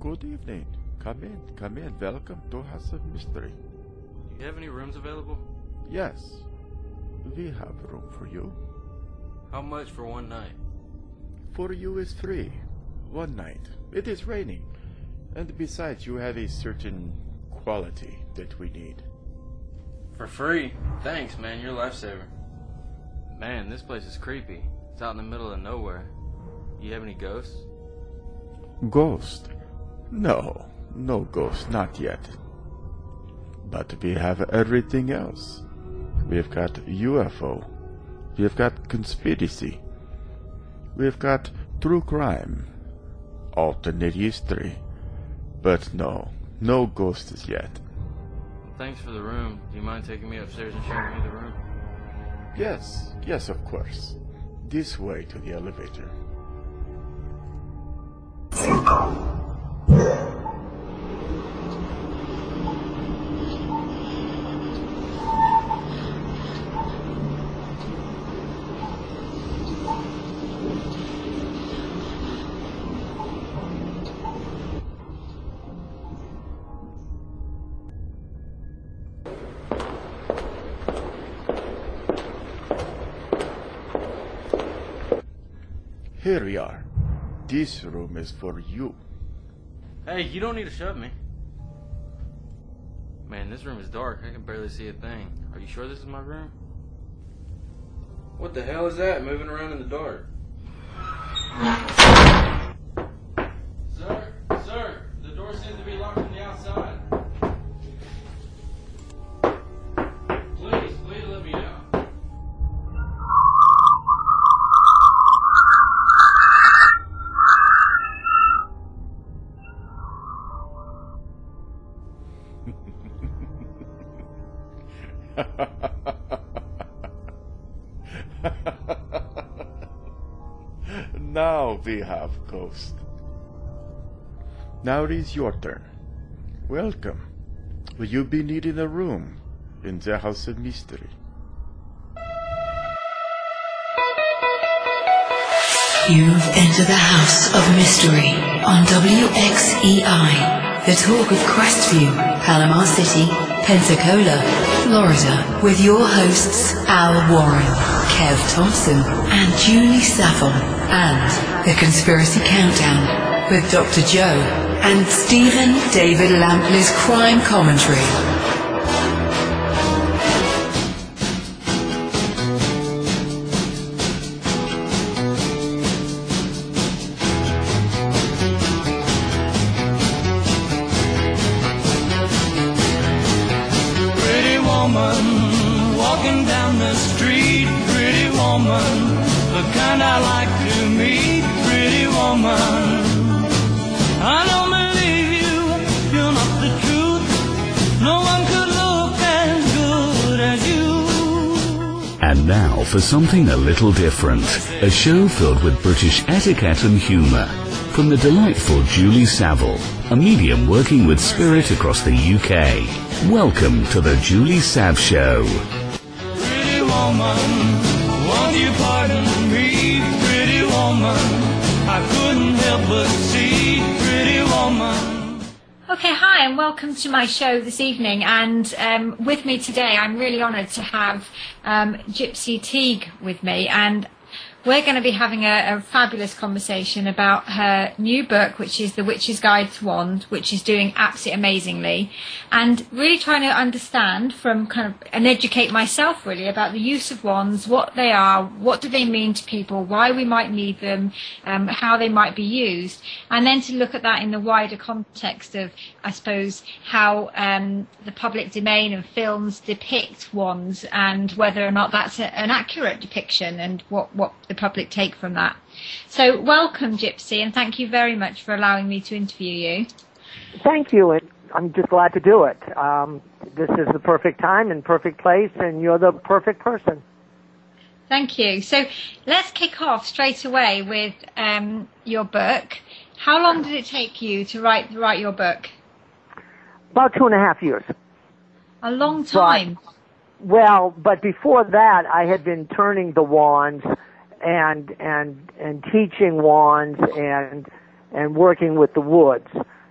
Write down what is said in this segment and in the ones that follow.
Good evening. Come in. Welcome to House of Mystery. Do you have any rooms available? Yes, we have room for you. How much for one night? For you is free. One night. It is raining. And besides, you have a certain quality that we need. For free? Thanks, man. You're a lifesaver. Man, this place is creepy. It's out in the middle of nowhere. You have any ghosts? Ghost? No ghost, not yet. But we have everything else. We have got UFO. We have got conspiracy. We have got true crime. Alternate history. But no ghosts yet. Thanks for the room. Do you mind taking me upstairs and showing me the room? Yes, of course. This way to the elevator. Here we are. This room is for you. Hey, you don't need to shove me. Man, this room is dark. I can barely see a thing. Are you sure this is my room? What the hell is that moving around in the dark? Sir, the door seems to be locked from the outside. Please let me out. Now we have ghost. Now it is your turn. Welcome. Will you be needing a room in the House of Mystery? You've entered the House of Mystery on WXEI, the talk of Crestview, Panama City, Pensacola, Florida, with your hosts Al Warren, Kev Thompson, and Julie Saville, and The Conspiracy Countdown with Dr. Joe and Stephen David Lampley's crime commentary. Walking down the street, pretty woman, the kind I like to meet, pretty woman. I don't believe you, you're not the truth. No one could look as good as you. And now for something a little different, a show filled with British etiquette and humour. From the delightful Julie Saville, a medium working with spirit across the UK. Welcome to the Julie Sav Show. Pretty woman, won't you pardon me, pretty woman? I couldn't help but see, pretty woman. Okay, hi and welcome to my show this evening, and with me today I'm really honoured to have Gypsy Teague with me, and we're going to be having a fabulous conversation about her new book, which is The Witch's Guide to Wand, which is doing absolutely amazingly, and really trying to understand and educate myself really about the use of wands, what they are, what do they mean to people, why we might need them, how they might be used, and then to look at that in the wider context of, I suppose, how the public domain and films depict wands and whether or not that's an accurate depiction and what the public take from that. So welcome, Gypsy, and thank you very much for allowing me to interview you. Thank you, and I'm just glad to do it. This is the perfect time and perfect place, and you're the perfect person. Thank you. So let's kick off straight away with your book. How long did it take you to write your book? About 2.5 years. A long time. But before that, I had been turning the wands and teaching wands and working with the woods.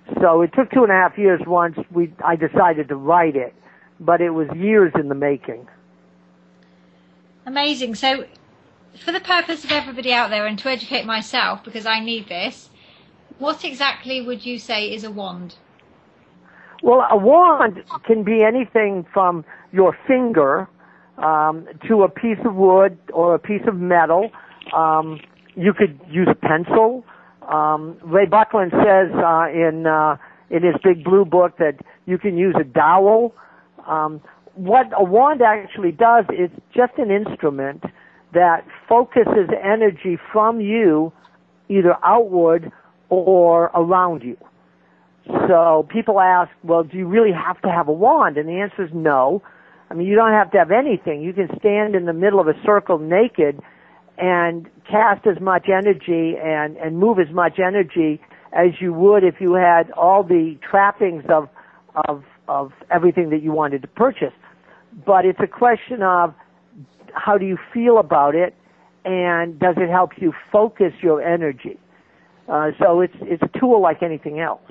So it took 2.5 years once I decided to write it, but it was years in the making. Amazing. So for the purpose of everybody out there and to educate myself, because I need this, what exactly would you say is a wand? Well, a wand can be anything from your finger to a piece of wood or a piece of metal. You could use a pencil. Ray Buckland says in his big blue book that you can use a dowel. What a wand actually does is just an instrument that focuses energy from you either outward or around you. So people ask, well, do you really have to have a wand? And the answer is no. I mean, you don't have to have anything. You can stand in the middle of a circle naked and cast as much energy and move as much energy as you would if you had all the trappings of everything that you wanted to purchase. But it's a question of how do you feel about it, and does it help you focus your energy? So it's a tool like anything else.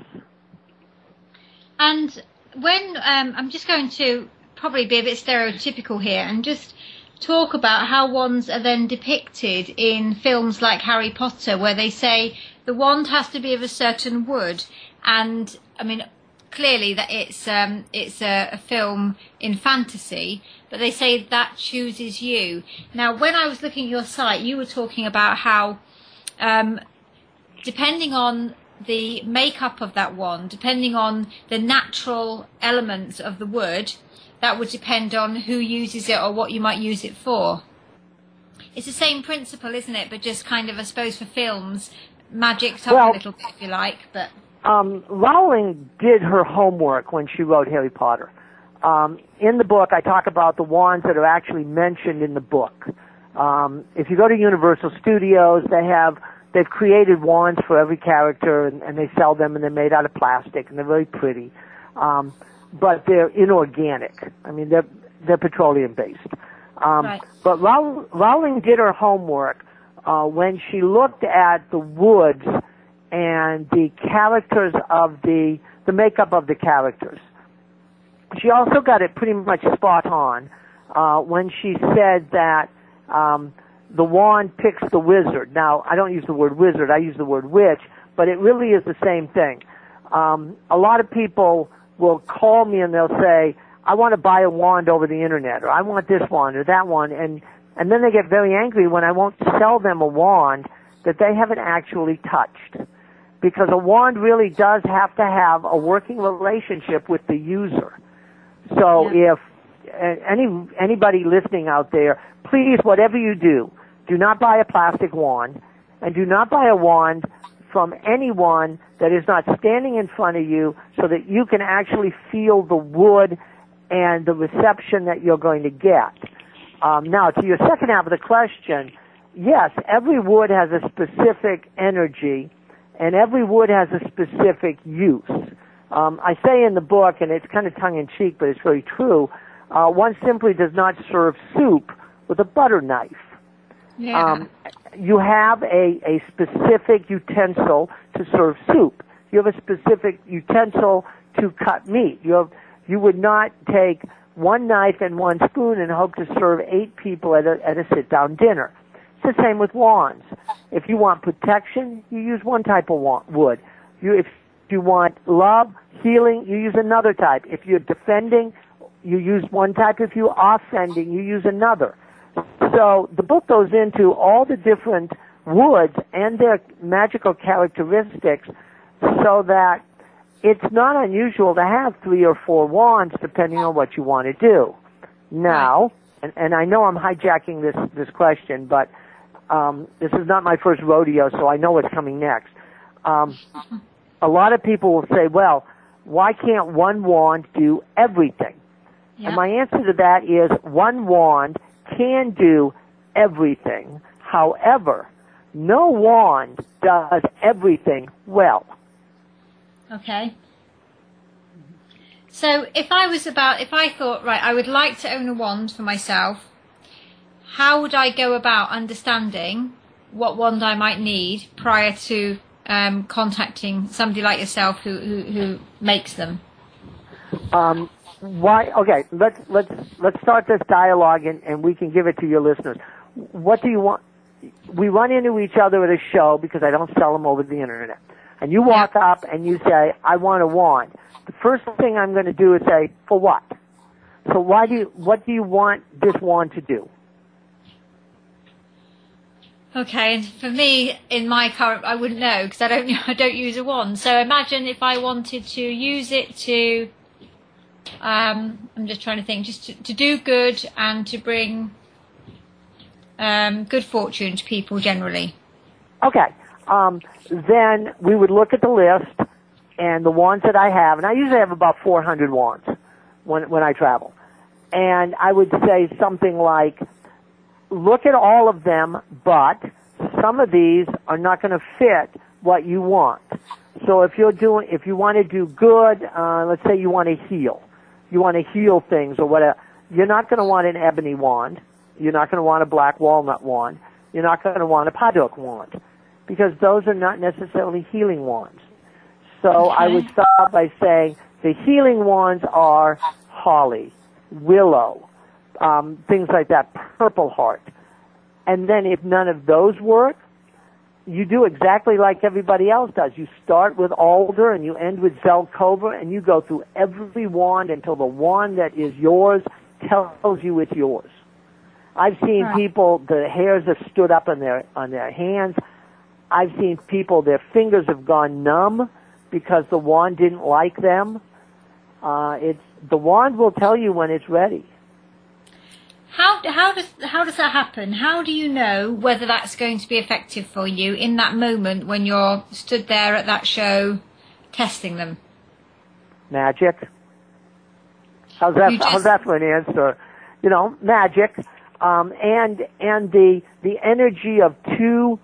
And when I'm just going to probably be a bit stereotypical here and just talk about how wands are then depicted in films like Harry Potter, where they say the wand has to be of a certain wood, and I mean clearly that it's a film in fantasy, but they say that chooses you. Now, when I was looking at your site, you were talking about how depending on the makeup of that wand, depending on the natural elements of the wood, that would depend on who uses it or what you might use it for. It's the same principle, isn't it? But just kind of, I suppose, for films, magicked up a little bit, if you like. But Rowling did her homework when she wrote Harry Potter. In the book, I talk about the wands that are actually mentioned in the book. If you go to Universal Studios, they've created wands for every character, and they sell them, and they're made out of plastic, and they're very pretty. But they're inorganic. I mean, they're petroleum-based. Right. But Rowling did her homework when she looked at the woods and the characters of the makeup of the characters. She also got it pretty much spot on when she said that the wand picks the wizard. Now, I don't use the word wizard, I use the word witch, but it really is the same thing. A lot of people will call me and they'll say, I want to buy a wand over the internet, or I want this wand or that one, and then they get very angry when I won't sell them a wand that they haven't actually touched. Because a wand really does have to have a working relationship with the user. So if anybody listening out there, please, whatever you do not buy a plastic wand, and do not buy a wand from anyone that is not standing in front of you so that you can actually feel the wood and the reception that you're going to get. Now, to your second half of the question, yes, every wood has a specific energy, and every wood has a specific use. I say in the book, and it's kind of tongue-in-cheek, but it's very true, one simply does not serve soup with a butter knife. yeah. You have a specific utensil to serve soup. You have a specific utensil to cut meat. You would not take one knife and one spoon and hope to serve 8 people at a sit-down dinner. It's the same with wands. If you want protection, you use one type of wood. If you want love, healing, you use another type. If you're defending, you use one type. If you're offending, you use another. So the book goes into all the different woods and their magical characteristics so that it's not unusual to have 3 or 4 wands depending on what you want to do. Now, and I know I'm hijacking this question, but this is not my first rodeo, so I know what's coming next. A lot of people will say, well, why can't one wand do everything? Yeah. And my answer to that is one wand can do everything. However, no wand does everything well. Okay. So if I thought, right, I would like to own a wand for myself, how would I go about understanding what wand I might need prior to contacting somebody like yourself who makes them? Why? Okay, let's start this dialogue and we can give it to your listeners. What do you want? We run into each other at a show because I don't sell them over the internet. And you walk up and you say, I want a wand. The first thing I'm going to do is say, for what? So what do you want this wand to do? Okay, and for me, in my current, I wouldn't know because I don't use a wand. So imagine if I wanted to use it to, I'm just trying to think, just to do good and to bring good fortune to people generally. Okay, then we would look at the list and the wands that I have, and I usually have about 400 wands when I travel. And I would say something like, look at all of them, but some of these are not going to fit what you want. So if you want to do good, let's say you want to heal things or whatever, you're not going to want an ebony wand. You're not going to want a black walnut wand. You're not going to want a paduk wand because those are not necessarily healing wands. So I would start by saying the healing wands are holly, willow, things like that, purple heart. And then if none of those work, you do exactly like everybody else does. You start with alder and you end with zelkova and you go through every wand until the wand that is yours tells you it's yours. I've seen people, the hairs have stood up on their hands. I've seen people, their fingers have gone numb because the wand didn't like them. The wand will tell you when it's ready. How does that happen? How do you know whether that's going to be effective for you in that moment when you're stood there at that show testing them? Magic. How's that for an answer? Magic. And the energy of two,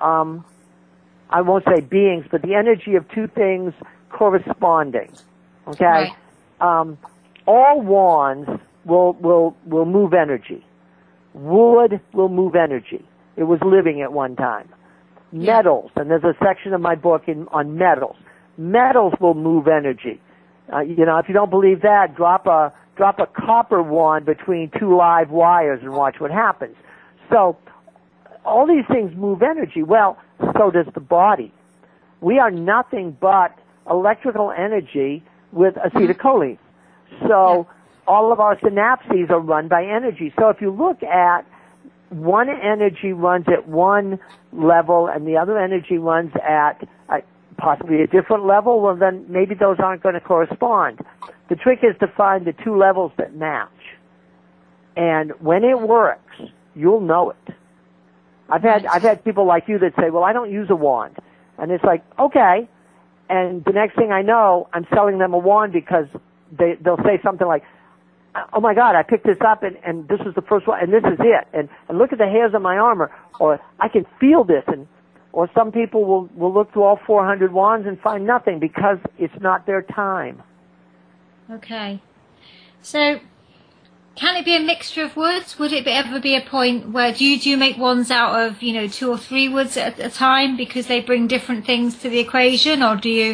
I won't say beings, but the energy of two things corresponding. Okay? Right. All wands will move energy. Wood will move energy. It was living at one time. Metals, and there's a section of my book on metals. Metals will move energy. If you don't believe that, drop a copper wand between two live wires and watch what happens. So all these things move energy. Well, so does the body. We are nothing but electrical energy with acetylcholine. So all of our synapses are run by energy. So if you look at one energy runs at one level and the other energy runs at possibly a different level, well then maybe those aren't going to correspond. The trick is to find the two levels that match. And when it works, you'll know it. I've had people like you that say, well, I don't use a wand. And it's like, okay. And the next thing I know, I'm selling them a wand because they'll say something like, oh my God, I picked this up and this is the first one and this is it. And look at the hairs on my arm, or I can feel this. Or some people will look through all 400 wands and find nothing because it's not their time. Okay. So, can it be a mixture of woods? Would it ever be a point where do you make wands out of 2 or 3 woods at a time because they bring different things to the equation, or do you?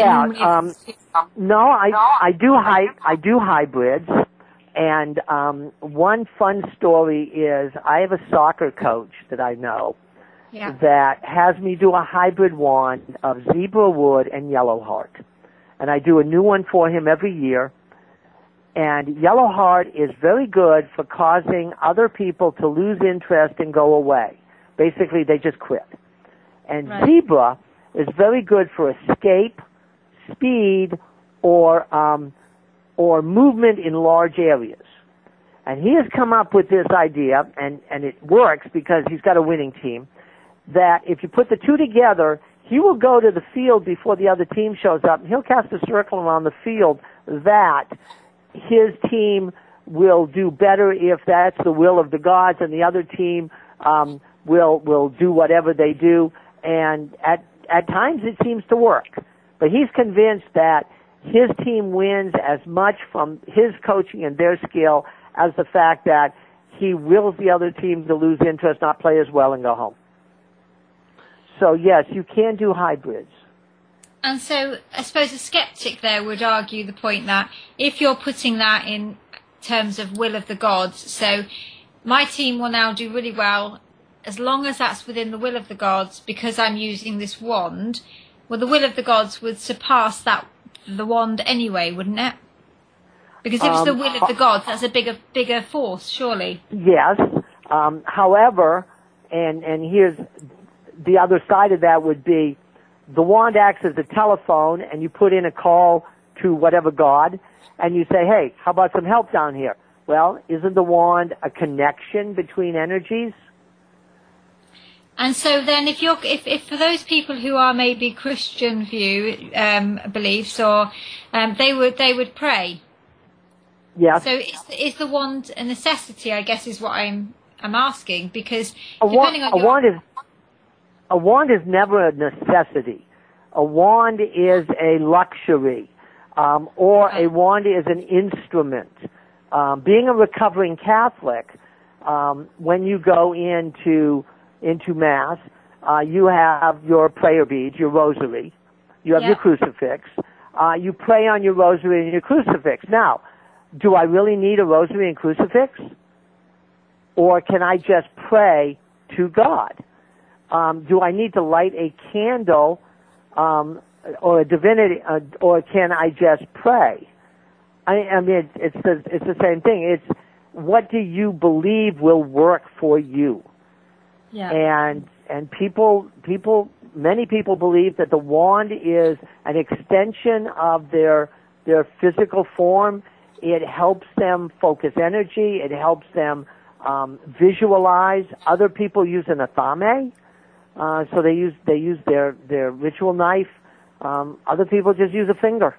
No, I do hybrids, and one fun story is I have a soccer coach that I know that has me do a hybrid wand of zebra wood and yellow heart, and I do a new one for him every year. And yellow heart is very good for causing other people to lose interest and go away. Basically, they just quit. And zebra is very good for escape, speed, or movement in large areas. And he has come up with this idea, and it works because he's got a winning team, that if you put the two together, he will go to the field before the other team shows up, and he'll cast a circle around the field that his team will do better if that's the will of the gods, and the other team will do whatever they do. And at times it seems to work. But he's convinced that his team wins as much from his coaching and their skill as the fact that he wills the other team to lose interest, not play as well, and go home. So yes, you can do hybrids. And so I suppose a skeptic there would argue the point that if you're putting that in terms of will of the gods, so my team will now do really well as long as that's within the will of the gods because I'm using this wand, well, the will of the gods would surpass the wand anyway, wouldn't it? Because if it's the will of the gods, that's a bigger force, surely. Yes. However, and here's the other side of that would be the wand acts as a telephone, and you put in a call to whatever god, and you say, hey, how about some help down here? Well, isn't the wand a connection between energies? And so then if for those people who are maybe Christian beliefs, or they would pray. Yes. So is the wand a necessity, I guess, is what I'm asking, because a depending on a wand is never a necessity. A wand is a luxury, or a wand is an instrument. Being a recovering Catholic, when you go into Mass, you have your prayer beads, your rosary, you have your crucifix, you pray on your rosary and your crucifix. Now, do I really need a rosary and crucifix? Or can I just pray to God? Do I need to light a candle or a divinity, or can I just pray? I mean, it's the same thing. It's what do you believe will work for you? Yeah. And many people believe that the wand is an extension of their physical form. It helps them focus energy. It helps them visualize. Other people use an athame, so they use their ritual knife. Other people just use a finger.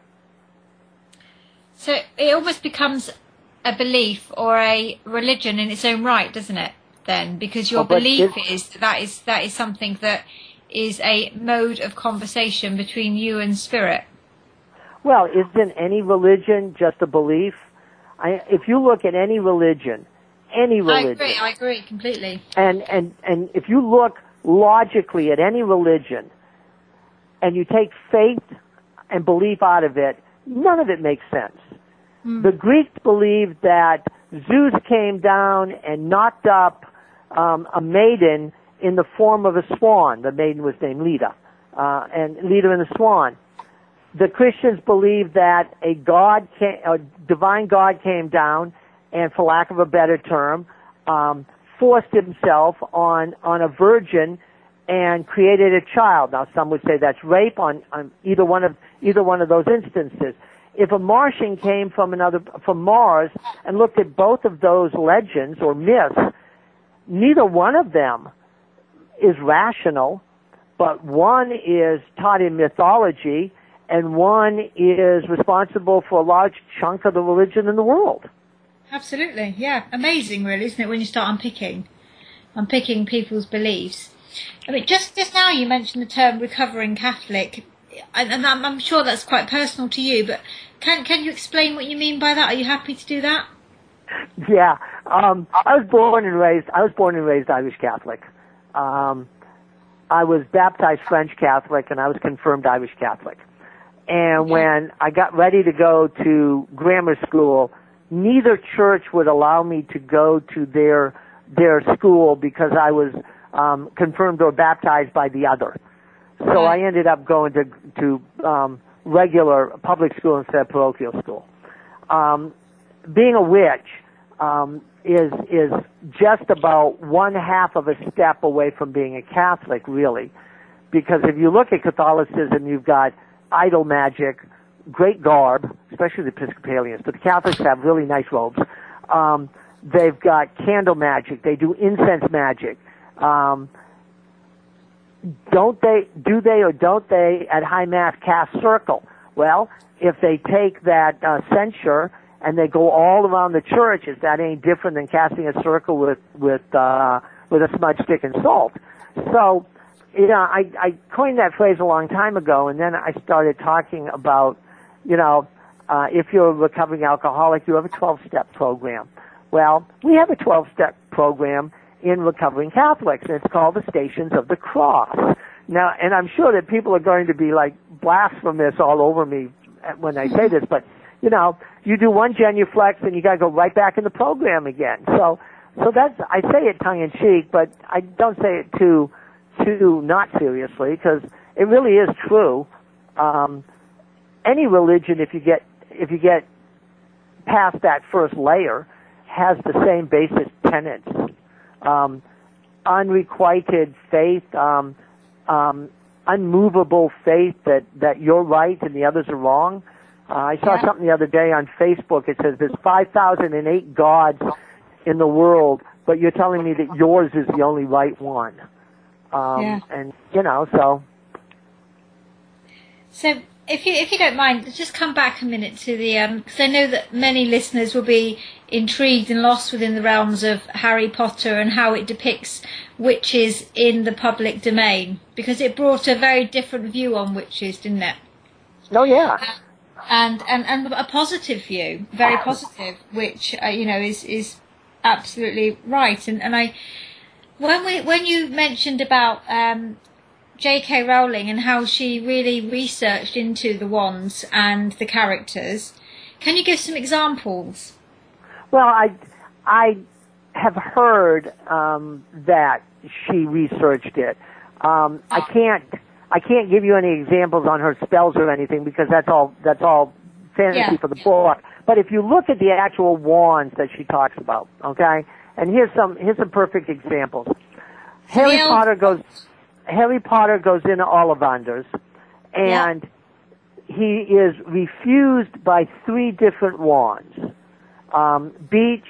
So it almost becomes a belief or a religion in its own right, doesn't it? Then, because your belief is that is something that is a mode of conversation between you and spirit. Well, isn't any religion just a belief? If you look at any religion. I agree completely. And if you look logically at any religion, and you take faith and belief out of it, none of it makes sense. The Greeks believed that Zeus came down and knocked up a maiden in the form of a swan. The maiden was named Leda, and Leda and the swan. The Christians believe that a divine God came down and, for lack of a better term, forced himself on a virgin and created a child. Now, some would say that's rape on either one of those instances. If a Martian came from Mars and looked at both of those legends or myths, neither one of them is rational, but one is taught in mythology, and one is responsible for a large chunk of the religion in the world. Absolutely, yeah. Amazing, really, isn't it, when you start unpicking people's beliefs. I mean, just now you mentioned the term recovering Catholic, and I'm sure that's quite personal to you, but can you explain what you mean by that? Are you happy to do that? Yeah. I was born and raised Irish Catholic. I was baptized French Catholic, and I was confirmed Irish Catholic. And when I got ready to go to grammar school, neither church would allow me to go to their school because I was confirmed or baptized by the other. So I ended up going to regular public school instead of parochial school. Being a witch is just about one half of a step away from being a Catholic, really, because if you look at Catholicism, you've got idol magic, great garb, especially the Episcopalians, but the Catholics have really nice robes. They've got candle magic. They do incense magic. Don't they at High Mass cast circle? Well, if they take that censer and they go all around the church, is that any different than casting a circle with a smudge stick and salt? So, I coined that phrase a long time ago, and then I started talking about, if you're a recovering alcoholic, you have a 12-step program. Well, we have a 12-step program in recovering Catholics, and it's called the Stations of the Cross. Now, and I'm sure that people are going to be like blasphemous all over me when I say this, but you know, you do one genuflex and you got to go right back in the program again. So that's, I say it tongue in cheek, but I don't say it too not seriously, because it really is true. Any religion, if you get past that first layer, has the same basic tenets. Unrequited faith, unmovable faith that you're right and the others are wrong. I saw something the other day on Facebook. It says there's 5,008 gods in the world, but you're telling me that yours is the only right one. And, you know, so. So, if you don't mind, just come back a minute to the, because I know that many listeners will be intrigued and lost within the realms of Harry Potter and how it depicts witches in the public domain, because it brought a very different view on witches, didn't it? Oh, yeah. And a positive view, very positive, which, you know, is absolutely right. And I, when you mentioned about, J.K. Rowling and how she really researched into the wands and the characters, can you give some examples? Well, I have heard that she researched it. I can't give you any examples on her spells or anything, because that's all fantasy for the book. But if you look at the actual wands that she talks about, okay, and here's some perfect examples. Harry Potter goes into Ollivanders, and he is refused by 3 different wands. Beech,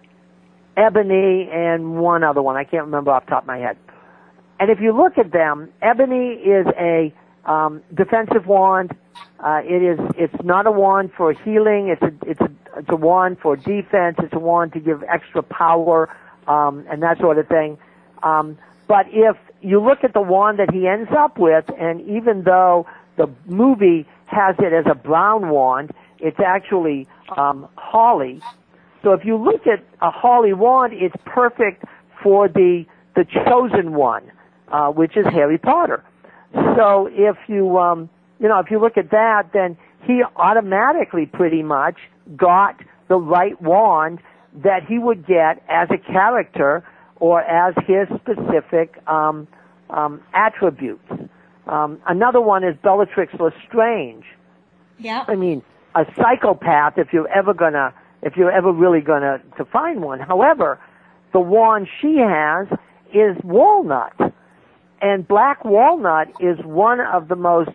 Ebony, and one other one. I can't remember off the top of my head. And if you look at them, Ebony is a defensive wand. It's not a wand for healing. It's a wand for defense. It's a wand to give extra power, and that sort of thing. But if you look at the wand that he ends up with, and even though the movie has it as a brown wand, it's actually holly. So if you look at a holly wand, it's perfect for the chosen one, which is Harry Potter. So if you if you look at that, then he automatically pretty much got the right wand that he would get as a character or as his specific attributes. Another one is Bellatrix Lestrange. Yeah. I mean, a psychopath, if you're ever really gonna to find one. However, the wand she has is walnut, and black walnut is one of the most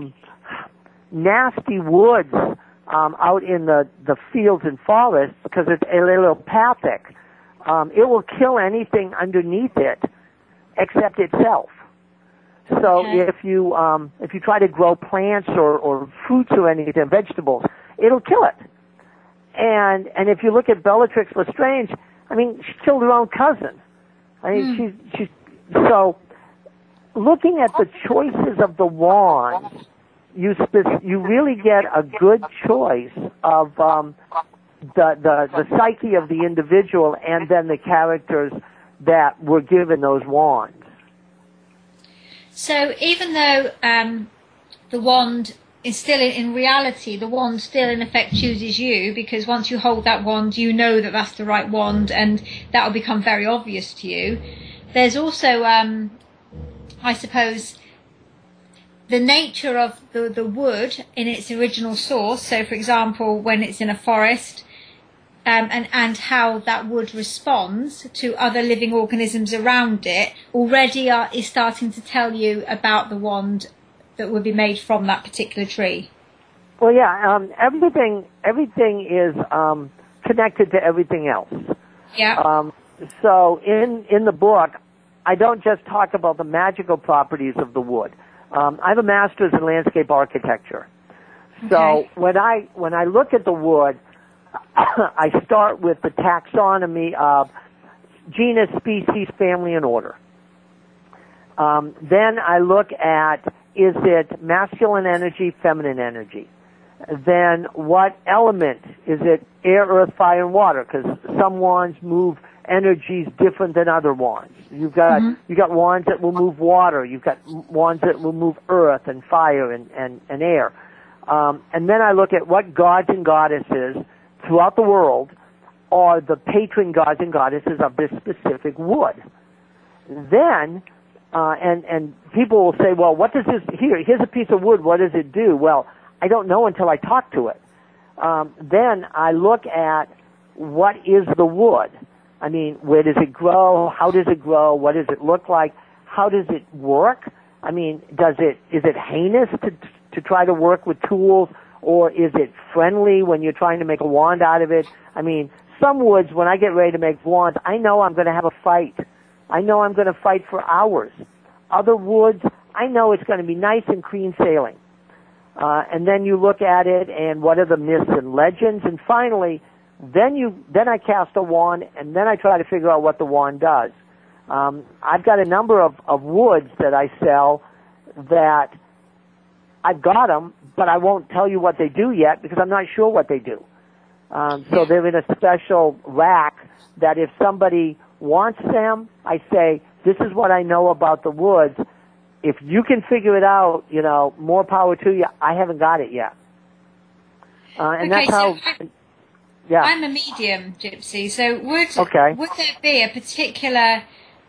nasty woods out in the fields and forests, because it's allelopathic. It will kill anything underneath it except itself. So if you try to grow plants or fruits or anything, vegetables, it'll kill it. And if you look at Bellatrix Lestrange, I mean, she killed her own cousin. I mean, she's so looking at the choices of the wands, you really get a good choice of the psyche of the individual, and then the characters that were given those wands. So even though the wand is still, in reality, the wand still in effect chooses you, because once you hold that wand, you know that that's the right wand, and that will become very obvious to you. There's also, I suppose, the nature of the wood in its original source. So, for example, when it's in a forest, and how that wood responds to other living organisms around it, already is starting to tell you about the wand that would be made from that particular tree. Well, yeah, everything is connected to everything else. Yeah. So in the book, I don't just talk about the magical properties of the wood. I have a master's in landscape architecture. So when I look at the wood, I start with the taxonomy of genus, species, family, and order. Then I look at, is it masculine energy, feminine energy? Then what element? Is it air, earth, fire, and water? Because some wands move energies different than other wands. You've got wands that will move water. You've got wands that will move earth and fire and air. And then I look at what gods and goddesses throughout the world are the patron gods and goddesses of this specific wood. Then, and people will say, well, what does this, here's a piece of wood, what does it do? Well, I don't know until I talk to it. Then I look at what is the wood. I mean, where does it grow? How does it grow? What does it look like? How does it work? I mean, is it heinous to try to work with tools, or is it friendly when you're trying to make a wand out of it? I mean, some woods, when I get ready to make wands, I know I'm going to have a fight. I know I'm going to fight for hours. Other woods, I know it's going to be nice and clean sailing. And then you look at it, and what are the myths and legends? And finally, then I cast a wand, and then I try to figure out what the wand does. I've got a number of woods that I sell that I've got them, but I won't tell you what they do yet because I'm not sure what they do. So they're in a special rack that if somebody wants them, I say, this is what I know about the woods. If you can figure it out, more power to you. I haven't got it yet. And okay, that's how... Yeah. I'm a medium, Gypsy, so would there be a particular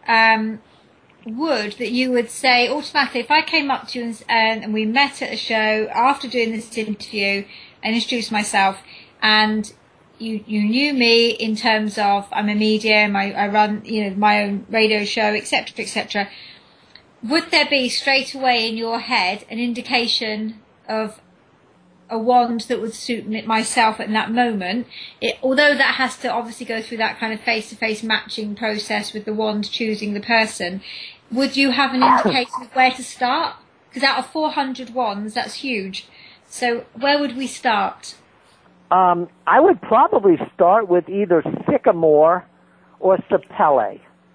wood that you would say automatically, if I came up to you and we met at a show after doing this interview and introduced myself, and you knew me in terms of I'm a medium, I run my own radio show, etc., would there be straight away in your head an indication of a wand that would suit myself at that moment, although that has to obviously go through that kind of face-to-face matching process with the wand choosing the person, would you have an indication of where to start? Because out of 400 wands, that's huge. So where would we start? I would probably start with either sycamore or sapele.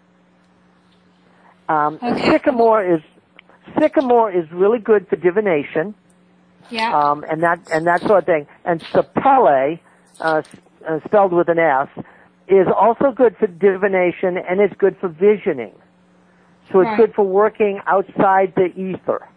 Sycamore is really good for divination. Yeah. And that sort of thing. And sapele, spelled with an S, is also good for divination, and it's good for visioning. So it's good for working outside the ether.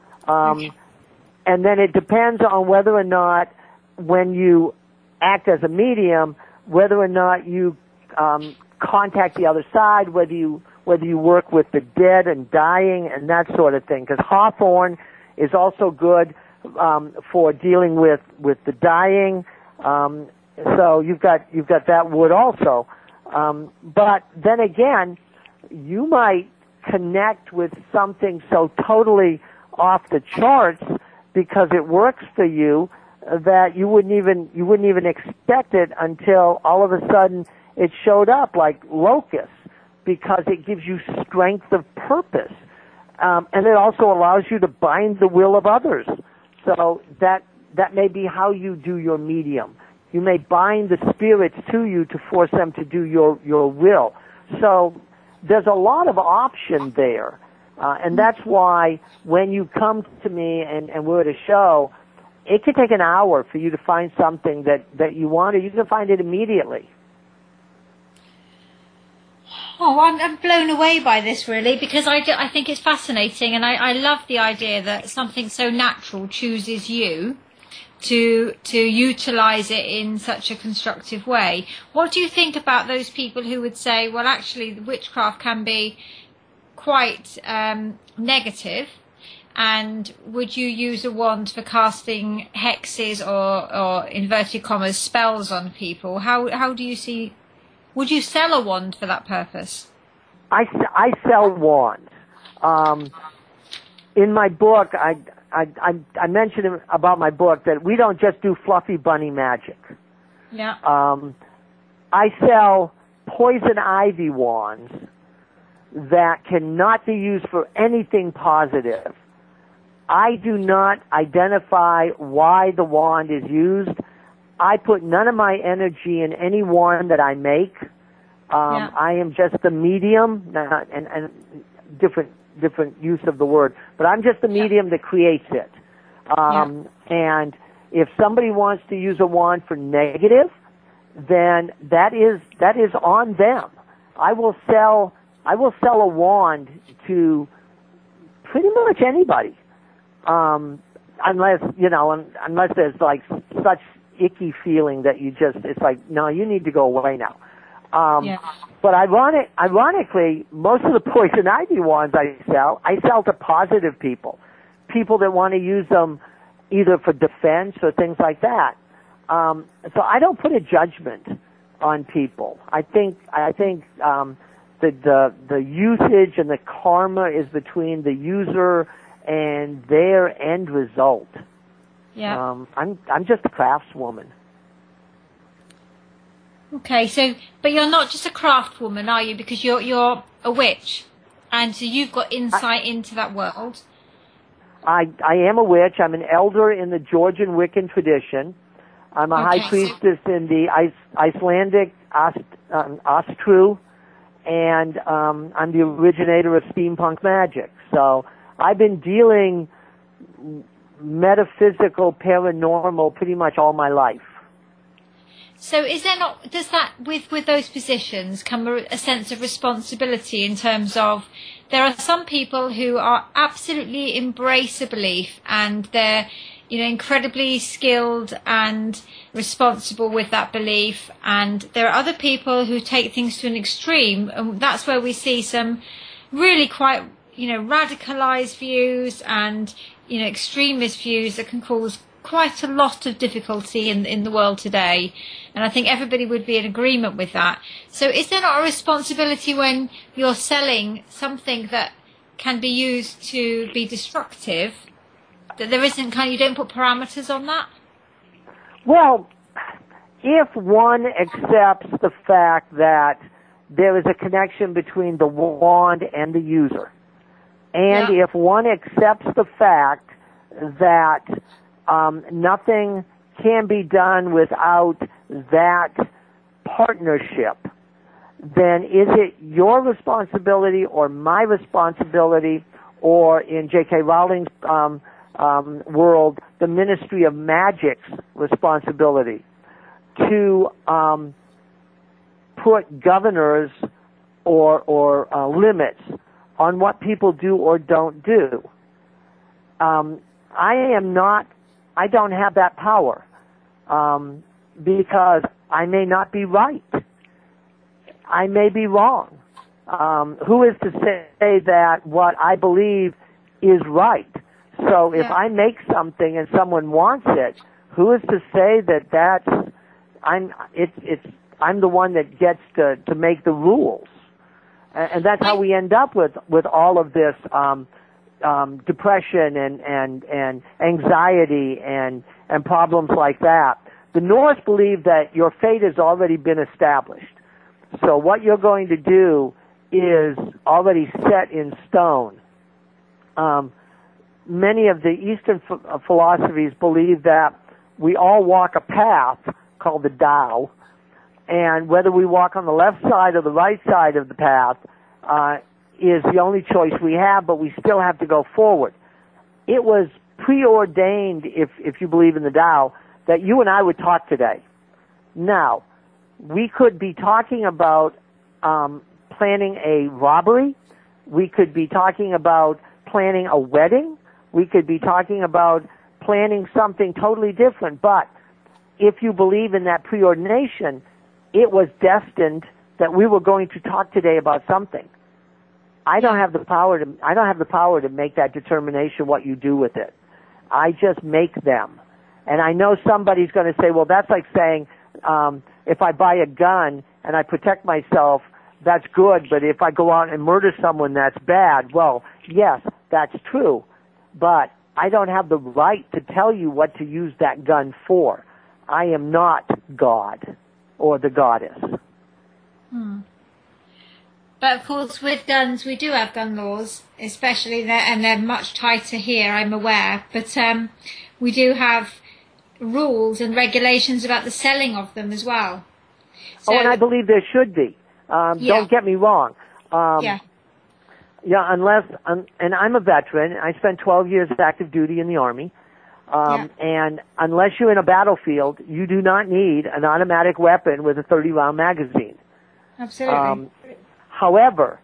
And then it depends on whether or not, when you act as a medium, whether or not you contact the other side, whether you work with the dead and dying and that sort of thing. Because hawthorn is also good for dealing with the dying. So you've got that wood also. But then again, you might connect with something so totally off the charts because it works for you that you wouldn't even expect it until all of a sudden it showed up like locusts, because it gives you strength of purpose. And it also allows you to bind the will of others. So that may be how you do your medium. You may bind the spirits to you to force them to do your will. So there's a lot of option there. And that's why when you come to me and we're at a show, it can take an hour for you to find something that you want, or you can find it immediately. Oh, I'm blown away by this, really, because I think it's fascinating, and I love the idea that something so natural chooses you to utilize it in such a constructive way. What do you think about those people who would say, well, actually, the witchcraft can be quite negative, and would you use a wand for casting hexes or inverted commas spells on people? How do you see? Would you sell a wand for that purpose? I sell wands. In my book, I mentioned about my book that we don't just do fluffy bunny magic. Yeah. I sell poison ivy wands that cannot be used for anything positive. I do not identify why the wand is used. I put none of my energy in any wand that I make. I am just the medium, and different use of the word, but I'm just the medium that creates it. And if somebody wants to use a wand for negative, then that is on them. I will sell a wand to pretty much anybody, unless there's like such icky feeling that it's like, no, you need to go away now. But ironically, most of the poison ivy wands I sell to positive people that want to use them either for defense or things like that. So I don't put a judgment on people. I think the usage and the karma is between the user and their end result. Yeah. I'm just a craftswoman. Okay, but you're not just a craftswoman, are you? Because you're a witch, and so you've got insight into that world. I am a witch. I'm an elder in the Georgian Wiccan tradition. I'm a high priestess in the Icelandic Astru, and I'm the originator of steampunk magic. So I've been dealing metaphysical, paranormal pretty much all my life. So does that, with those positions, come a sense of responsibility in terms of, there are some people who are absolutely embrace a belief and they're, incredibly skilled and responsible with that belief, and there are other people who take things to an extreme, and that's where we see some really quite, radicalized views and, extremist views that can cause quite a lot of difficulty in the world today, and I think everybody would be in agreement with that. So is there not a responsibility when you're selling something that can be used to be destructive, that there isn't you don't put parameters on that? Well, if one accepts the fact that there is a connection between the wand and the user, and if one accepts the fact that nothing can be done without that partnership, then is it your responsibility or my responsibility, or in J.K. Rowling's world, the Ministry of Magic's responsibility to put governors or limits on what people do or don't do? I don't have that power, because I may not be right. I may be wrong. Who is to say that what I believe is right? So if I make something and someone wants it, who is to say that I'm the one that gets to make the rules? And that's how we end up with all of this depression and anxiety and problems like that. The Norse believe that your fate has already been established. So what you're going to do is already set in stone. Many of the Eastern philosophies believe that we all walk a path called the Tao, and whether we walk on the left side or the right side of the path is the only choice we have, but we still have to go forward. It was preordained, if you believe in the Tao, that you and I would talk today. Now, we could be talking about planning a robbery. We could be talking about planning a wedding. We could be talking about planning something totally different. But if you believe in that preordination, it was destined that we were going to talk today about something. I don't have the power to make that determination what you do with it. I just make them. And I know somebody's going to say, well, that's like saying, if I buy a gun and I protect myself, that's good, but if I go out and murder someone, that's bad. Well, yes, that's true, but I don't have the right to tell you what to use that gun for. I am not God or the goddess. But of course, with guns, we do have gun laws, especially and they're much tighter here, I'm aware. But we do have rules and regulations about the selling of them as well. So, and I believe there should be. Don't get me wrong. And I'm a veteran. I spent 12 years of active duty in the Army. And unless you're in a battlefield, you do not need an automatic weapon with a 30-round magazine. Absolutely. However,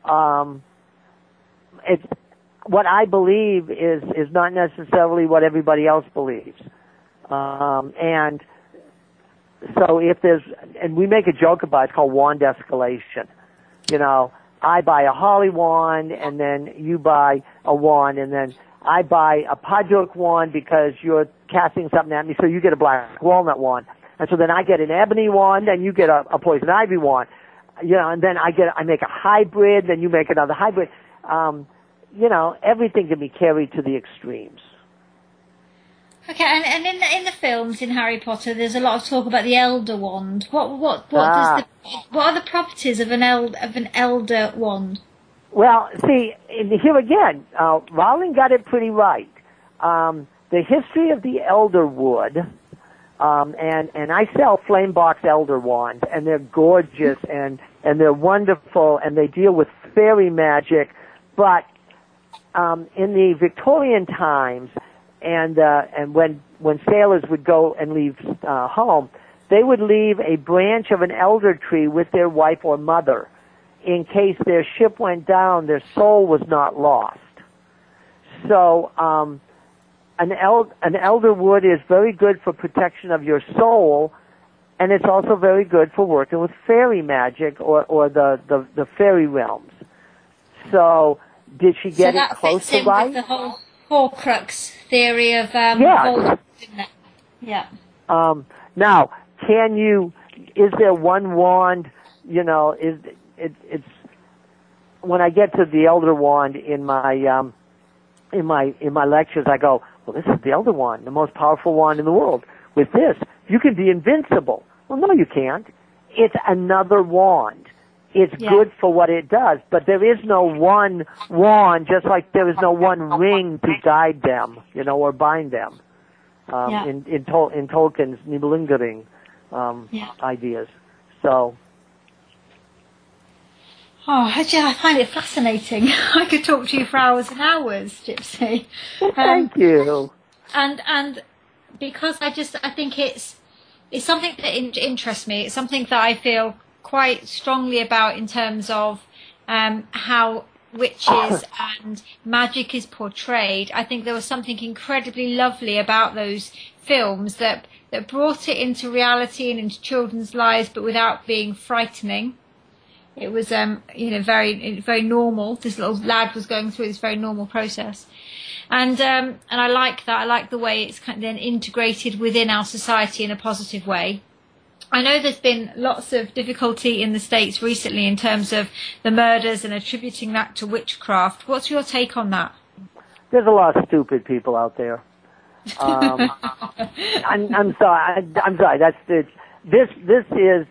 it's what I believe is not necessarily what everybody else believes. And so if and we make a joke about it, it's called wand escalation. You know, I buy a holly wand, and then you buy a wand, and then I buy a Paduk wand because you're casting something at me, so you get a black walnut wand. And so then I get an ebony wand, and you get a poison ivy wand. You know, and then I make a hybrid, then you make another hybrid. You know, everything can be carried to the extremes. Okay, and in the films in Harry Potter, there's a lot of talk about the Elder Wand. What are the properties of an Elder Wand? Well, see, here again, Rowling got it pretty right. The history of the Elder Wood, and I sell flame box Elder Wands, and they're gorgeous and they're wonderful, and they deal with fairy magic, but in the Victorian times, and when sailors would go and leave home, they would leave a branch of an elder tree with their wife or mother in case their ship went down, their soul was not lost. So an elder wood is very good for protection of your soul, and it's also very good for working with fairy magic or the fairy realms. So did she get it close to right? With the whole Horcrux theory of yes. Yeah. Now, is there one wand, you know, it's when I get to the Elder Wand in my lectures, I go, well, this is the Elder Wand, the most powerful wand in the world. With this, you can be invincible. Well, no, you can't. It's another wand. It's good for what it does, but there is no one wand, just like there is no one ring to guide them, you know, or bind them. In Tolkien's Nibelungering ideas. So. Oh, actually, I find it fascinating. I could talk to you for hours and hours, Gypsy. Well, thank you. And because I think it's something that interests me. It's something that I feel quite strongly about in terms of how witches and magic is portrayed. I think there was something incredibly lovely about those films that brought it into reality and into children's lives, but without being frightening. It was, very normal. This little lad was going through this very normal process, and I like that. I like the way it's kind of then integrated within our society in a positive way. I know there's been lots of difficulty in the States recently in terms of the murders and attributing that to witchcraft. What's your take on that? There's a lot of stupid people out there. I'm sorry. I'm sorry. That's it. This is.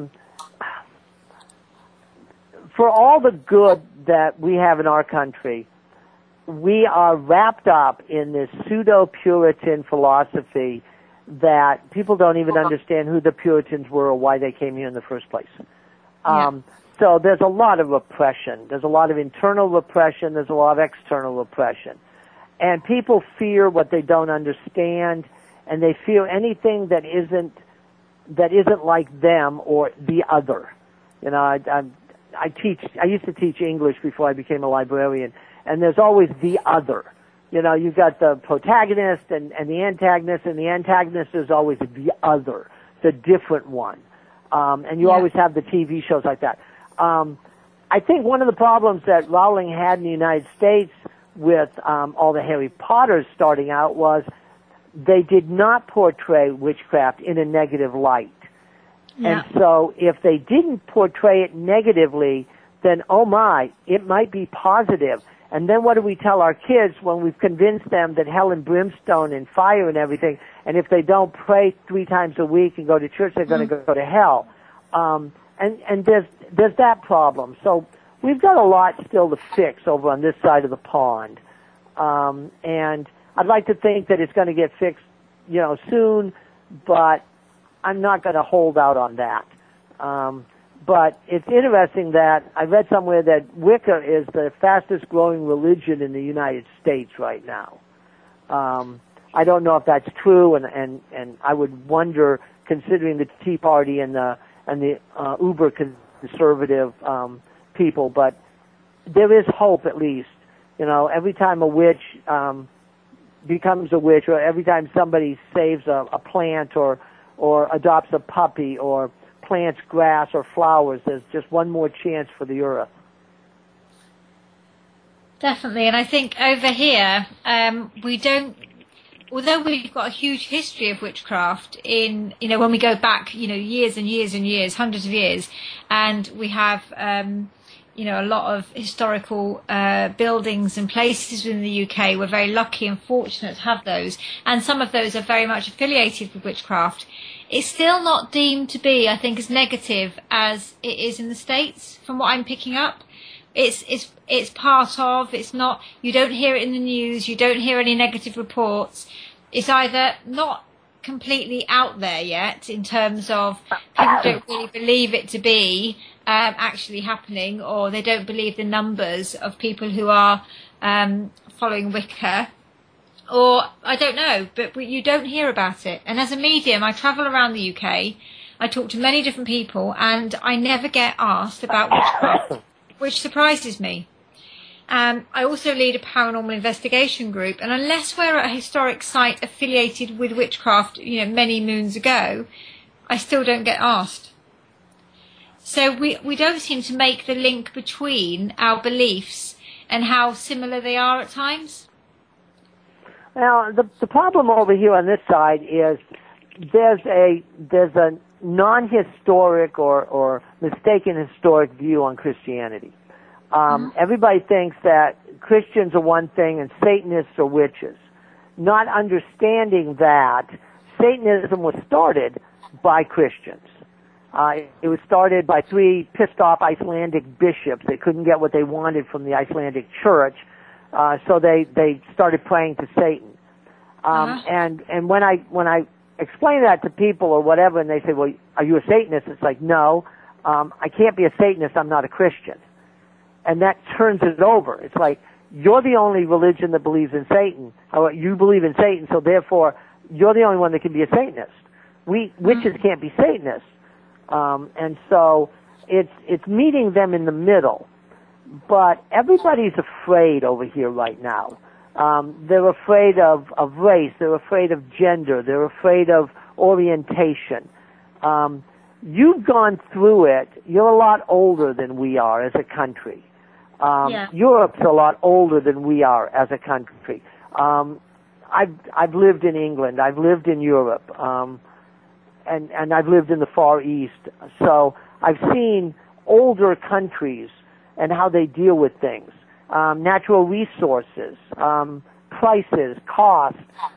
For all the good that we have in our country, we are wrapped up in this pseudo-Puritan philosophy that people don't even understand who the Puritans were or why they came here in the first place. So there's a lot of repression. There's a lot of internal repression. There's a lot of external repression. And people fear what they don't understand, and they fear anything that isn't like them or the other. You know, I used to teach English before I became a librarian, and there's always the other. You know, you've got the protagonist and the antagonist, and the antagonist is always the other, the different one. And you always have the TV shows like that. I think one of the problems that Rowling had in the United States with all the Harry Potters starting out was they did not portray witchcraft in a negative light. And so if they didn't portray it negatively, then, oh my, it might be positive. And then what do we tell our kids when we've convinced them that hell and brimstone and fire and everything, and if they don't pray 3 times a week and go to church, they're going to go to hell. And there's that problem. So we've got a lot still to fix over on this side of the pond. And I'd like to think that it's going to get fixed, you know, soon, but I'm not going to hold out on that. But it's interesting that I read somewhere that Wicca is the fastest growing religion in the United States right now. I don't know if that's true, and I would wonder, considering the Tea Party and the uber conservative people, but there is hope at least. You know, every time a witch becomes a witch, or every time somebody saves a plant or adopts a puppy or plants grass or flowers, there's just one more chance for the earth. Definitely, and I think over here, we don't, although we've got a huge history of witchcraft in, you know, when we go back, you know, years and years and years, hundreds of years, and we have, you know, a lot of historical buildings and places within the UK. We're very lucky and fortunate to have those, and some of those are very much affiliated with witchcraft. It's still not deemed to be, I think, as negative as it is in the States, from what I'm picking up. It's part of, it's not, you don't hear it in the news, you don't hear any negative reports. It's either not completely out there yet in terms of people don't really believe it to be actually happening, or they don't believe the numbers of people who are following Wicca, or I don't know, but you don't hear about it. And as a medium, I travel around the UK, I talk to many different people, and I never get asked about witchcraft, which surprises me. I also lead a paranormal investigation group, and unless we're at a historic site affiliated with witchcraft, you know, many moons ago, I still don't get asked. So we don't seem to make the link between our beliefs and how similar they are at times. Now, the problem over here on this side is there's a non-historic or mistaken historic view on Christianity. Everybody thinks that Christians are one thing and Satanists are witches, not understanding that Satanism was started by Christians. It was started by 3 pissed-off Icelandic bishops. They couldn't get what they wanted from the Icelandic church, so they started praying to Satan. And when I explain that to people or whatever, and they say, "Well, are you a Satanist?" It's like, no, I can't be a Satanist. I'm not a Christian. And that turns it over. It's like, you're the only religion that believes in Satan. You believe in Satan, so therefore you're the only one that can be a Satanist. Witches can't be Satanists. And so it's meeting them in the middle. But everybody's afraid over here right now. They're afraid of race. They're afraid of gender. They're afraid of orientation. You've gone through it. You're a lot older than we are as a country. Europe's a lot older than we are as a country. I've lived in England. I've lived in Europe. And I've lived in the Far East. So I've seen older countries and how they deal with things. Natural resources, prices, cost,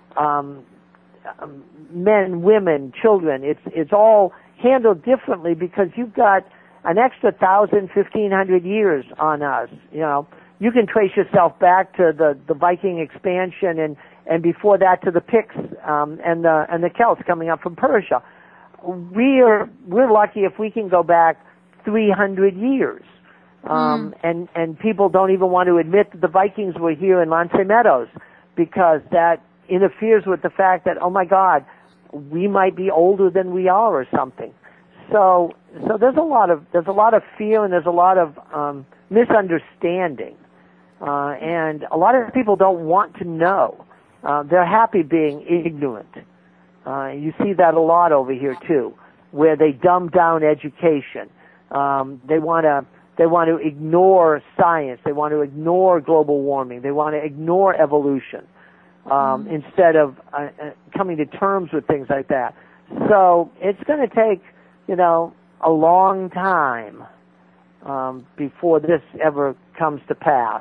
men, women, children. It's all handled differently because you've got an extra 1,000, 1,500 years on us. You know, you can trace yourself back to the Viking expansion and before that to the Picts and the Celts coming up from Persia. We're lucky if we can go back 300 years. And people don't even want to admit that the Vikings were here in Lance Meadows because that interferes with the fact that, oh my God, we might be older than we are or something. So there's a lot of fear and there's a lot of misunderstanding, and a lot of people don't want to know. They're happy being ignorant. You see that a lot over here too, where they dumb down education. They want to ignore science. They want to ignore global warming. They want to ignore evolution instead of coming to terms with things like that. So it's going to take, a long time before this ever comes to pass.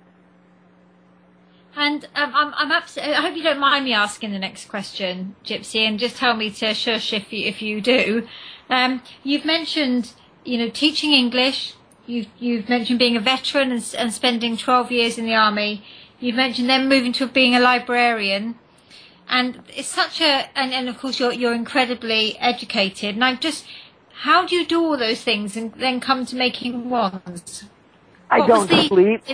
And I'm absolutely, I hope you don't mind me asking the next question, Gypsy, and just tell me to shush if you do. You've mentioned, teaching English. You've mentioned being a veteran and spending 12 years in the army. You've mentioned then moving to being a librarian. And it's such and of course you're incredibly educated. And how do you do all those things and then come to making wands? I don't sleep.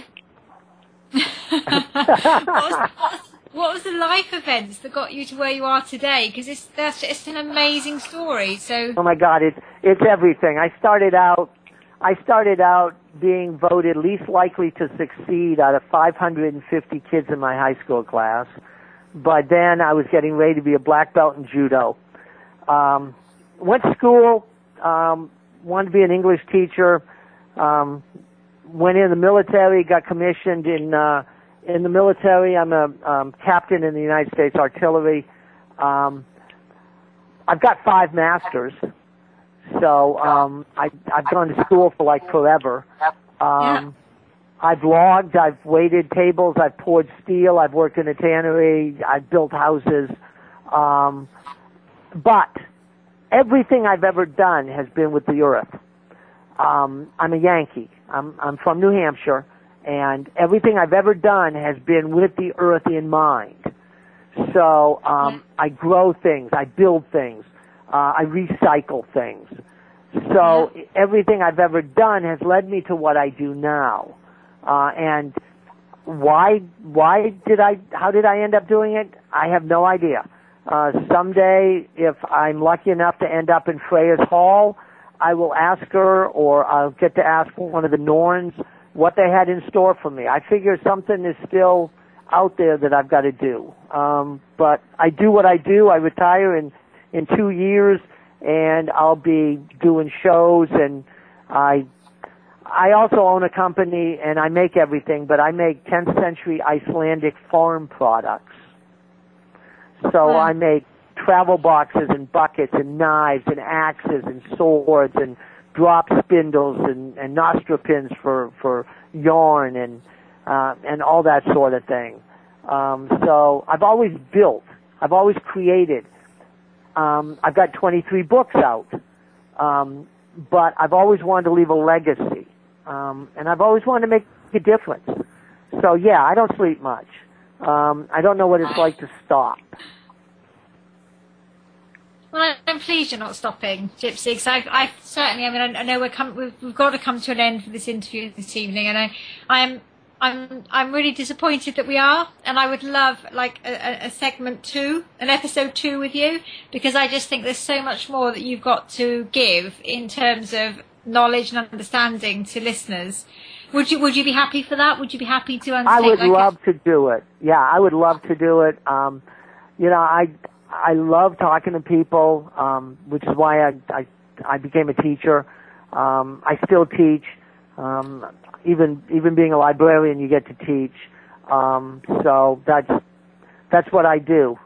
What was the life events that got you to where you are today? Because it's an amazing story. So. Oh my God, it's everything. I started out I started out being voted least likely to succeed out of 550 kids in my high school class. But then I was getting ready to be a black belt in judo. Went to school, wanted to be an English teacher, went in the military, got commissioned in the military. I'm a captain in the United States Artillery. I've got 5 masters, so I've gone to school for like forever. I've logged, I've waited tables, I've poured steel, I've worked in a tannery, I've built houses. But everything I've ever done has been with the earth. I'm a Yankee. I'm from New Hampshire, and everything I've ever done has been with the earth in mind. So I grow things, I build things, I recycle things. So everything I've ever done has led me to what I do now. And how did I end up doing it? I have no idea. Someday, if I'm lucky enough to end up in Freya's Hall, I will ask her, or I'll get to ask one of the Norns what they had in store for me. I figure something is still out there that I've got to do. But I do what I do. I retire in 2 years, and I'll be doing shows, and I also own a company, and I make everything, but I make 10th century Icelandic farm products. So I make travel boxes and buckets and knives and axes and swords and drop spindles and nostra pins for yarn and all that sort of thing. So I've always built. I've always created. I've got 23 books out. But I've always wanted to leave a legacy. And I've always wanted to make a difference. So, yeah, I don't sleep much. I don't know what it's like to stop. Well, I'm pleased you're not stopping, Gypsy, because I certainly, I know we've got to come to an end for this interview this evening, and I'm really disappointed that we are, and I would love like a segment 2, an episode 2 with you, because I just think there's so much more that you've got to give in terms of knowledge and understanding to listeners. Would you be happy for that? Would you be happy to undertake? I would love to do it. Yeah, I would love to do it. I love talking to people, which is why I became a teacher. I still teach. Even being a librarian, you get to teach. So that's what I do.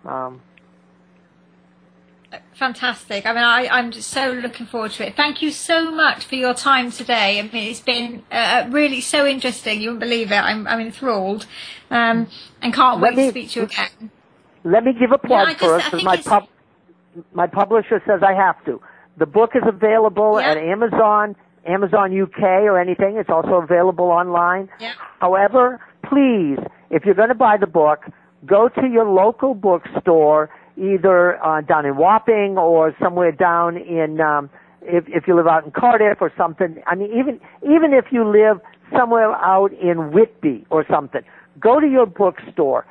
Fantastic. I'm just so looking forward to it. Thank you so much for your time today. It's been really so interesting. You wouldn't believe it. I'm enthralled, and can't wait to speak to you again. Let me give a plug first, because my publisher says I have to. The book is available at Amazon UK or anything. It's also available online. Yeah. However, please, if you're going to buy the book, go to your local bookstore, either down in Wapping or somewhere down in, if you live out in Cardiff or something. I mean, even if you live somewhere out in Whitby or something, go to your bookstore.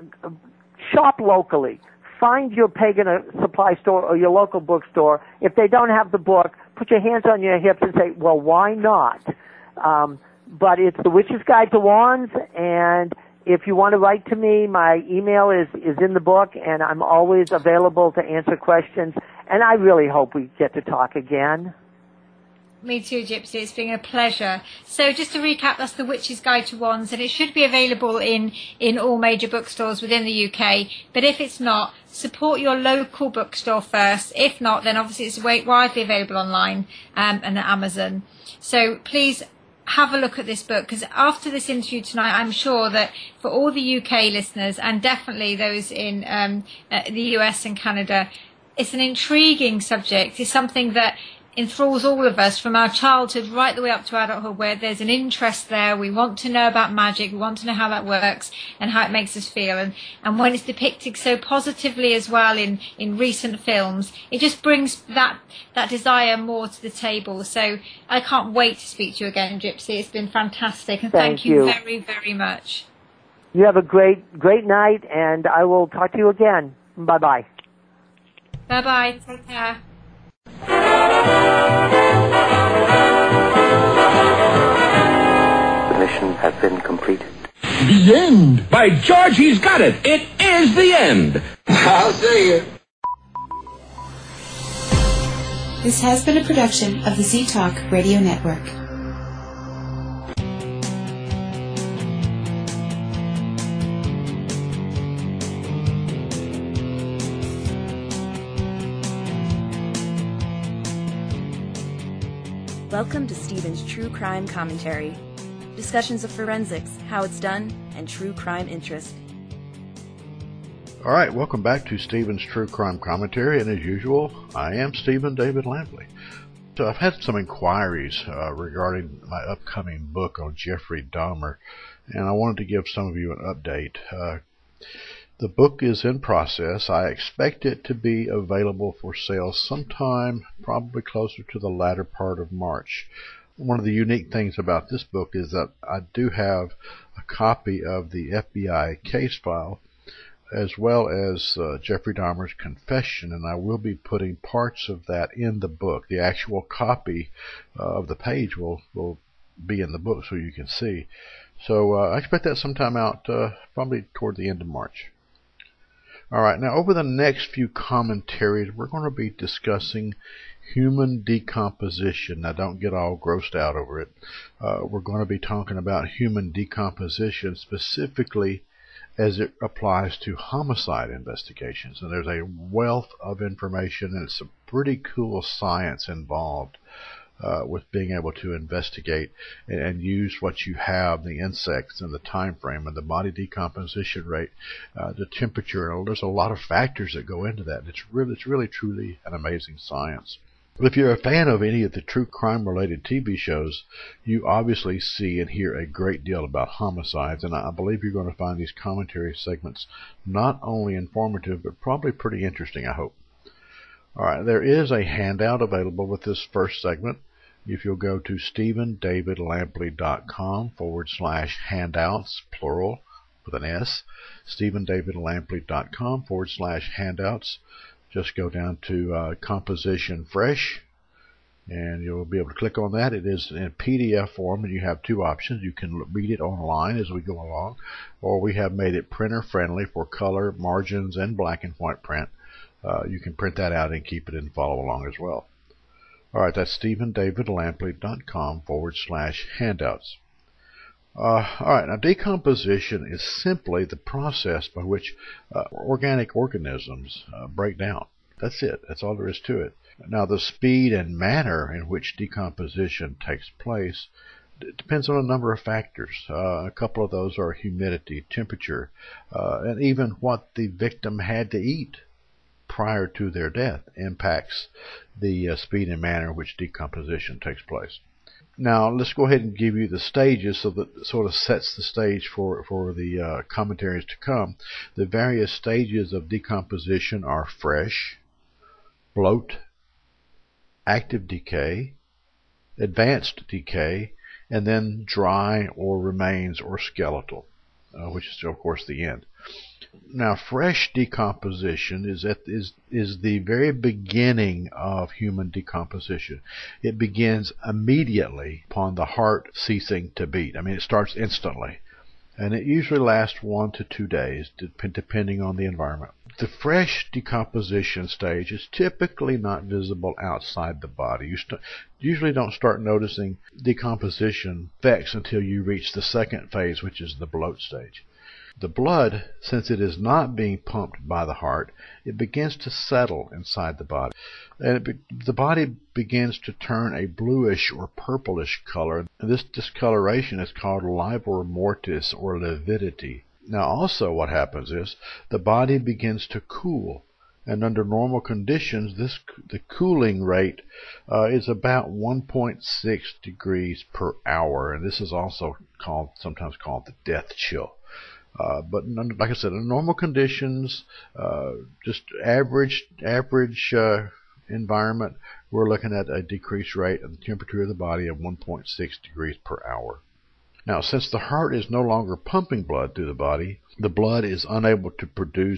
Shop locally. Find your pagan supply store or your local bookstore. If they don't have the book, put your hands on your hips and say, well, why not? But it's The Witch's Guide to Wands, and if you want to write to me, my email is in the book, and I'm always available to answer questions, and I really hope we get to talk again. Me too, Gypsy. It's been a pleasure. So just to recap, that's The Witch's Guide to Wands, and it should be available in all major bookstores within the UK. But if it's not, support your local bookstore first. If not, then obviously it's widely available online and at Amazon. So please have a look at this book, because after this interview tonight, I'm sure that for all the UK listeners, and definitely those in the US and Canada, it's an intriguing subject. It's something that enthralls all of us from our childhood right the way up to adulthood, where there's an interest there. We want to know about magic. We want to know how that works and how it makes us feel. And when it's depicted so positively as well in recent films, it just brings that desire more to the table. So I can't wait to speak to you again, Gypsy. It's been fantastic. And thank you very, very much. You have a great night, and I will talk to you again. Bye-bye. Bye-bye. Take care. mission has been completed. The end! By George, he's got it! It is the end! I'll see you. This has been a production of the Z-Talk Radio Network. Welcome to Stephen's True Crime Commentary. Discussions of forensics, how it's done, and true crime interest. All right, welcome back to Stephen's True Crime Commentary, and as usual, I am Stephen David Lampley. So I've had some inquiries regarding my upcoming book on Jeffrey Dahmer, and I wanted to give some of you an update. The book is in process. I expect it to be available for sale sometime probably closer to the latter part of March. One of the unique things about this book is that I do have a copy of the FBI case file as well as Jeffrey Dahmer's confession, and I will be putting parts of that in the book. The actual copy of the page will be in the book so you can see. So I expect that sometime out probably toward the end of March. All right, now over the next few commentaries, we're going to be discussing human decomposition. Now, don't get all grossed out over it. We're going to be talking about human decomposition specifically as it applies to homicide investigations. And there's a wealth of information, and it's some pretty cool science involved with being able to investigate and use what you have, the insects and the time frame and the body decomposition rate, the temperature. There's a lot of factors that go into that. It's really truly an amazing science. But if you're a fan of any of the true crime related TV shows, you obviously see and hear a great deal about homicides, and I believe you're going to find these commentary segments not only informative but probably pretty interesting, I hope. Alright, there is a handout available with this first segment. If you'll go to StephenDavidLampley.com/handouts, plural, with an S, StephenDavidLampley.com/handouts. Just go down to Composition Fresh, and you'll be able to click on that. It is in PDF form, and you have two options. You can read it online as we go along, or we have made it printer friendly for color, margins, and black and white print. You can print that out and keep it and follow along as well. Alright, that's StephenDavidLampley.com/handouts. Alright, now decomposition is simply the process by which organic organisms break down. That's it. That's all there is to it. Now, the speed and manner in which decomposition takes place depends on a number of factors. A couple of those are humidity, temperature, and even what the victim had to eat prior to their death impacts the speed and manner in which decomposition takes place. Now, let's go ahead and give you the stages so that it sort of sets the stage for the commentaries to come. The various stages of decomposition are fresh, bloat, active decay, advanced decay, and then dry or remains or skeletal, which is, of course, the end. Now, fresh decomposition is the very beginning of human decomposition. It begins immediately upon the heart ceasing to beat. I mean, it starts instantly, and it usually lasts 1 to 2 days, depending on the environment. The fresh decomposition stage is typically not visible outside the body. You usually don't start noticing decomposition effects until you reach the second phase, which is the bloat stage. The blood, since it is not being pumped by the heart, it begins to settle inside the body. And the body begins to turn a bluish or purplish color. This discoloration is called livor mortis or lividity. Now, also what happens is the body begins to cool. And under normal conditions, the cooling rate is about 1.6 degrees per hour. And this is also sometimes called the death chill. But like I said, in normal conditions, just average environment, we're looking at a decreased rate of the temperature of the body of 1.6 degrees per hour. Now, since the heart is no longer pumping blood through the body, the blood is unable to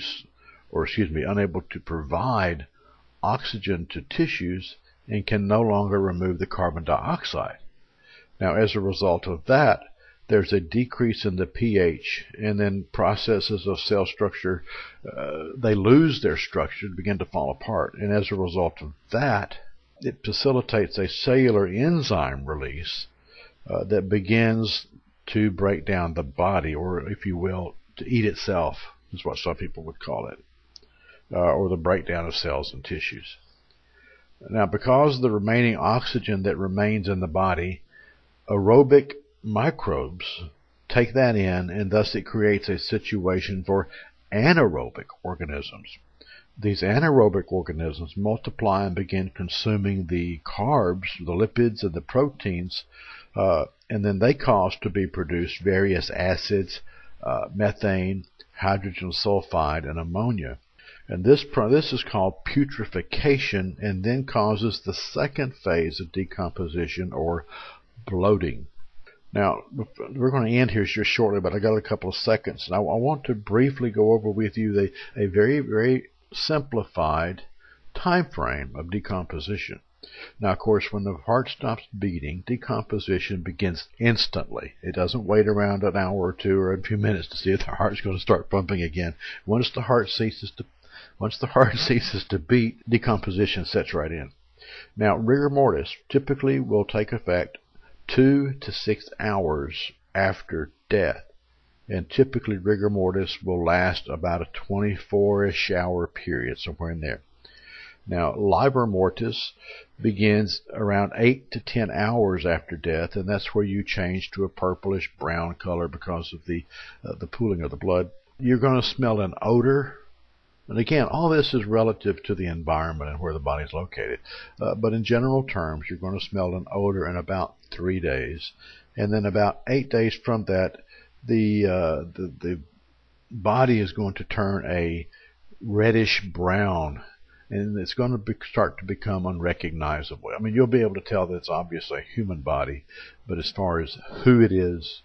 provide oxygen to tissues and can no longer remove the carbon dioxide. Now, as a result of that, there's a decrease in the pH, and then processes of cell structure, they lose their structure and begin to fall apart. And as a result of that, it facilitates a cellular enzyme release that begins to break down the body, or if you will, to eat itself, is what some people would call it, or the breakdown of cells and tissues. Now, because of the remaining oxygen that remains in the body, aerobic microbes take that in, and thus it creates a situation for anaerobic organisms. These anaerobic organisms multiply and begin consuming the carbs, the lipids, and the proteins, and then they cause to be produced various acids, methane, hydrogen sulfide, and ammonia. And this is called putrefaction, and then causes the second phase of decomposition, or bloating. Now, we're going to end here just shortly, but I got a couple of seconds, and I want to briefly go over with you a very, very simplified time frame of decomposition. Now, of course, when the heart stops beating, decomposition begins instantly. It doesn't wait around an hour or two or a few minutes to see if the heart's going to start pumping again. Once the heart ceases to beat, decomposition sets right in. Now, rigor mortis typically will take effect 2 to 6 hours after death, and typically rigor mortis will last about a 24-ish hour period, somewhere in there. Now, livor mortis begins around 8 to 10 hours after death, and that's where you change to a purplish brown color because of the pooling of the blood. You're going to smell an odor, and again, all this is relative to the environment and where the body is located. But in general terms, you're going to smell an odor in about 3 days, and then about 8 days from that, the body is going to turn a reddish brown, and it's going to start to become unrecognizable. I mean, you'll be able to tell that it's obviously a human body, but as far as who it is,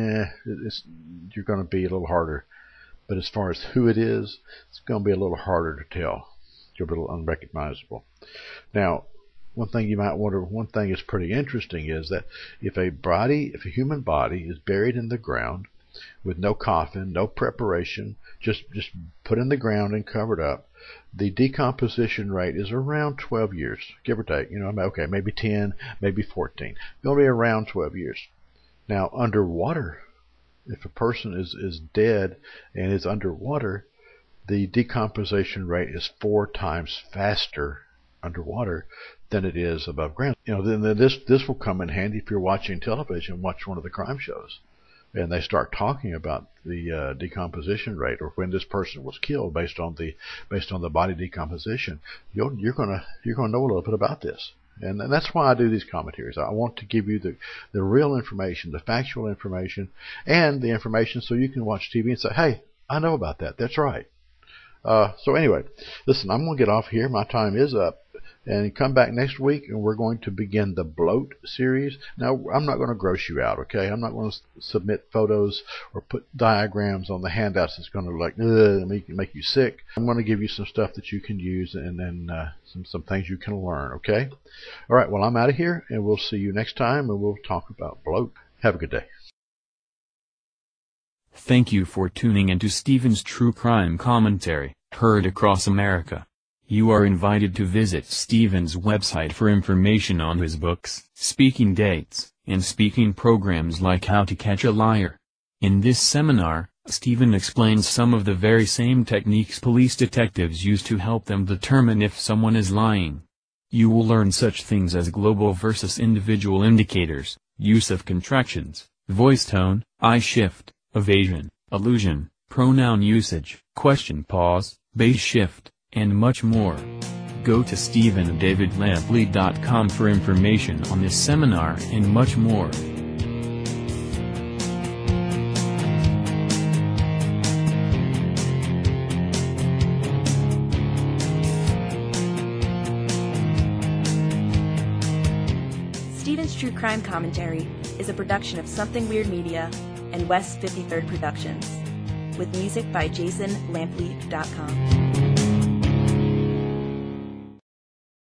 you're going to be a little harder. But as far as who it is, it's going to be a little harder to tell. You'll be a little unrecognizable. Now, one thing you might wonder, one thing that's pretty interesting is that if a human body is buried in the ground with no coffin, no preparation, just put in the ground and covered up, the decomposition rate is around 12 years, give or take. Okay, maybe 10, maybe 14. It's going to be around 12 years. Now, underwater, if a person is dead and is underwater, the decomposition rate is 4 times faster underwater than it is above ground. Then this will come in handy if you're watching television. Watch one of the crime shows, and they start talking about the decomposition rate, or when this person was killed based on the body decomposition. You're gonna know a little bit about this, and that's why I do these commentaries. I want to give you the real information, the factual information, and the information so you can watch TV and say, hey, I know about that. That's right. So anyway, listen, I'm going to get off here. My time is up. And come back next week, and we're going to begin the bloat series. Now, I'm not going to gross you out, okay? I'm not going to submit photos or put diagrams on the handouts that's going to make you sick. I'm going to give you some stuff that you can use, and then some things you can learn, okay? All right, well, I'm out of here, and we'll see you next time, and we'll talk about bloat. Have a good day. Thank you for tuning into Stephen's True Crime Commentary, heard across America. You are invited to visit Stephen's website for information on his books, speaking dates, and speaking programs like How to Catch a Liar. In this seminar, Stephen explains some of the very same techniques police detectives use to help them determine if someone is lying. You will learn such things as global versus individual indicators, use of contractions, voice tone, eye shift, evasion, illusion, pronoun usage, question pause, base shift, and much more. Go to StephenDavidLampley.com for information on this seminar and much more. Stephen's True Crime Commentary is a production of Something Weird Media and West 53rd Productions, with music by JasonLampley.com.